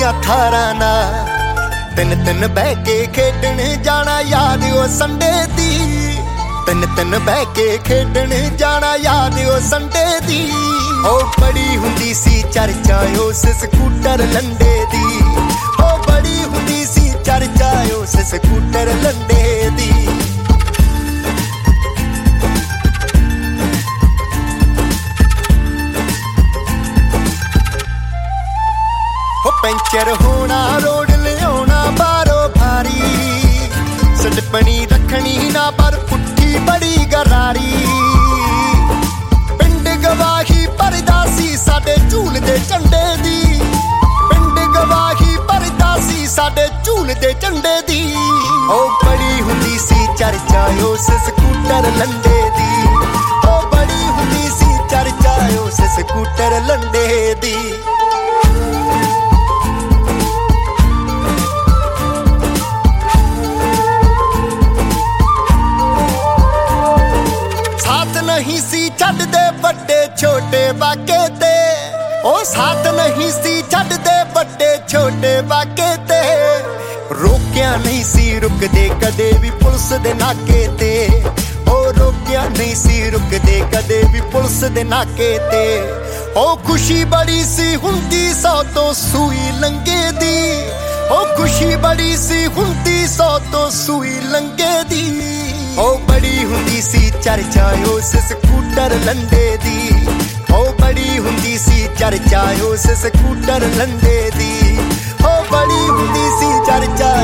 ਦੀਆਂ ਥਾਰਾਂ ਨਾਲ ਤਿੰਨ ਤਿੰਨ ਬਹਿ ਕੇ ਖੇਡਣ ਜਾਣਾ ਯਾਦ ਉਹ ਸੰਡੇ ਦੀ ਤਿੰਨ ਤਿੰਨ ਬਹਿ ਕੇ ਖੇਡਣ ਜਾਣਾ ਯਾਦ ਉਹ ਸੰਡੇ ਦੀ ਉਹ ਬੜੀ ਹੁੰਦੀ ਸੀ ਚਰਚਾ ਉਸ ਸਕੂਟਰ ਲੰਡੇ ਦੀ ਉਹ ਬੜੀ ਹੁੰਦੀ ਸੀ ਚਰਚਾ ਉਸ ਸਕੂਟਰ ਲੰਡੇ ਦੀ ਪੈਂਚਰ ਹੋਣਾ ਰੋਡ ਲਿਆਉਣਾ ਬਾਹਰੋਂ ਭਾਰੀ ਸਟਪਣੀ ਰੱਖਣੀ ਨਾ ਪਰ ਪੁੱਠੀ ਬੜੀ ਗਰਾਰੀ ਪਿੰਡ ਗਵਾਹੀ ਭਰਦਾ ਸੀ ਸਾਡੇ ਝੂਲ ਦੇ ਝੰਡੇ ਦੀ ਪਿੰਡ ਗਵਾਹੀ ਭਰਦਾ ਸੀ ਸਾਡੇ ਝੂਲ ਦੇ ਝੰਡੇ ਦੀ ਉਹ ਬੜੀ ਹੁੰਦੀ ਸੀ ਚਰਚਾ ਉਸ ਸਕੂਟਰ ਲੰਡੇ ਦੀ ਉਹ ਬੜੀ ਹੁੰਦੀ ਸੀ ਚਰਚਾ ਉਸ ਸਕੂਟਰ ਲੰਡੇ ਦੀ ਨਹੀਂ ਸੀ ਛੱਡਦੇ ਵੱਡੇ ਛੋਟੇ ਵਾਕੇ ਤੇ ਉਹ ਸਾਥ ਨਹੀਂ ਸੀ ਛੱਡਦੇ ਵੱਡੇ ਛੋਟੇ ਵਾਕੇ ਤੇ ਰੋਕਿਆ ਨਹੀਂ ਸੀ ਰੁਕਦੇ ਕਦੇ ਵੀ ਪੁਲਿਸ ਦੇ ਨਾਕੇ ਤੇ ਉਹ ਰੋਕਿਆ ਨਹੀਂ ਸੀ ਰੁਕਦੇ ਕਦੇ ਵੀ ਪੁਲਿਸ ਦੇ ਨਾਕੇ ਤੇ ਉਹ ਖੁਸ਼ੀ ਬੜੀ ਸੀ ਹੁੰਦੀ 100 ਤੋਂ ਸੂਈ ਲੰਗੇ ਦੀ ਉਹ ਖੁਸ਼ੀ ਬੜੀ ਸੀ ਹੁੰਦੀ 100 ਤੋਂ ਸੂਈ ਲੰਗੇ ਦੀ ਉਹ ਬੜੀ ਹੁੰਦੀ ਸੀ ਚਰਚਾ ਉਸ ਸਕੂਟਰ ਲੰਡੇ ਦੀ ਉਹ ਬੜੀ ਹੁੰਦੀ ਸੀ ਚਰਚਾ ਉਸ ਸਕੂਟਰ ਲੰਡੇ ਦੀ ਉਹ ਬੜੀ ਹੁੰਦੀ ਸੀ ਚਰਚਾ